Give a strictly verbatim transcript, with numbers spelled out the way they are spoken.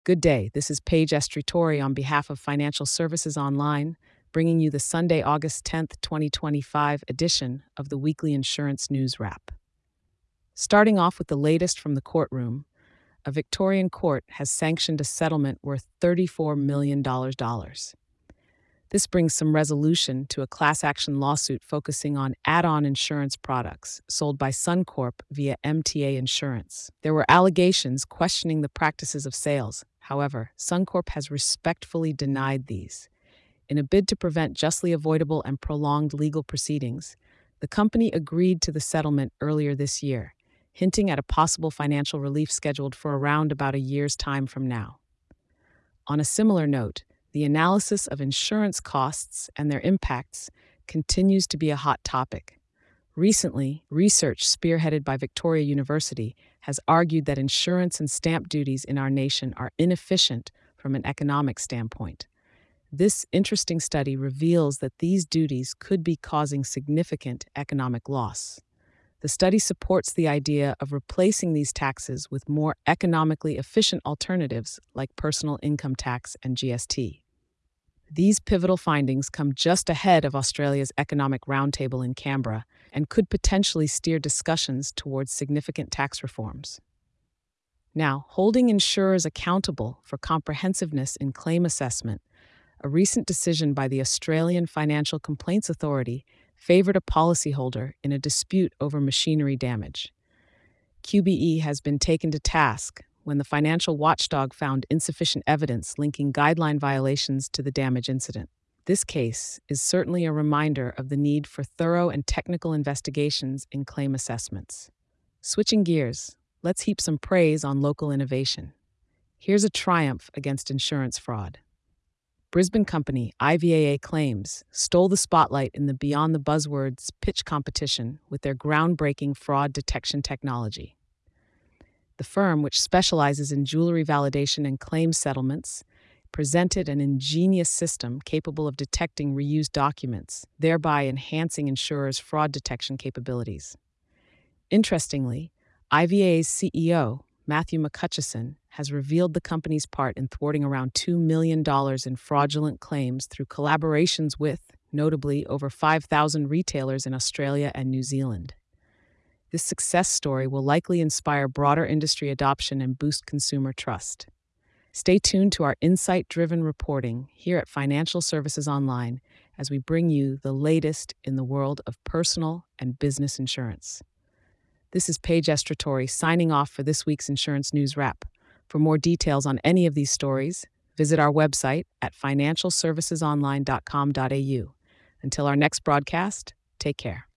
Good day. This is Paige Estritori on behalf of Financial Services Online, bringing you the Sunday, August tenth, twenty twenty-five edition of the weekly insurance news wrap. Starting off with the latest from the courtroom, a Victorian court has sanctioned a settlement worth thirty-four million dollars. This brings some resolution to a class action lawsuit focusing on add-on insurance products sold by Suncorp via M T A Insurance. There were allegations questioning the practices of sales. However, Suncorp has respectfully denied these. In a bid to prevent justly avoidable and prolonged legal proceedings, the company agreed to the settlement earlier this year, hinting at a possible financial relief scheduled for around about a year's time from now. On a similar note, the analysis of insurance costs and their impacts continues to be a hot topic. Recently, research spearheaded by Victoria University has argued that insurance and stamp duties in our nation are inefficient from an economic standpoint. This interesting study reveals that these duties could be causing significant economic loss. The study supports the idea of replacing these taxes with more economically efficient alternatives like personal income tax and G S T. These pivotal findings come just ahead of Australia's Economic Roundtable in Canberra and could potentially steer discussions towards significant tax reforms. Now, holding insurers accountable for comprehensiveness in claim assessment, a recent decision by the Australian Financial Complaints Authority favored a policyholder in a dispute over machinery damage. Q B E has been taken to task when the financial watchdog found insufficient evidence linking guideline violations to the damage incident. This case is certainly a reminder of the need for thorough and technical investigations in claim assessments. Switching gears, let's heap some praise on local innovation. Here's a triumph against insurance fraud. Brisbane company I V A A Claims stole the spotlight in the Beyond the Buzzwords pitch competition with their groundbreaking fraud detection technology. The firm, which specializes in jewelry validation and claims settlements, presented an ingenious system capable of detecting reused documents, thereby enhancing insurers' fraud detection capabilities. Interestingly, I V A A's C E O, Matthew McCutcheon, has revealed the company's part in thwarting around two million dollars in fraudulent claims through collaborations with, notably, over five thousand retailers in Australia and New Zealand. This success story will likely inspire broader industry adoption and boost consumer trust. Stay tuned to our insight-driven reporting here at Financial Services Online as we bring you the latest in the world of personal and business insurance. This is Paige Estritori signing off for this week's Insurance News Wrap. For more details on any of these stories, visit our website at financial services online dot com dot a u. Until our next broadcast, take care.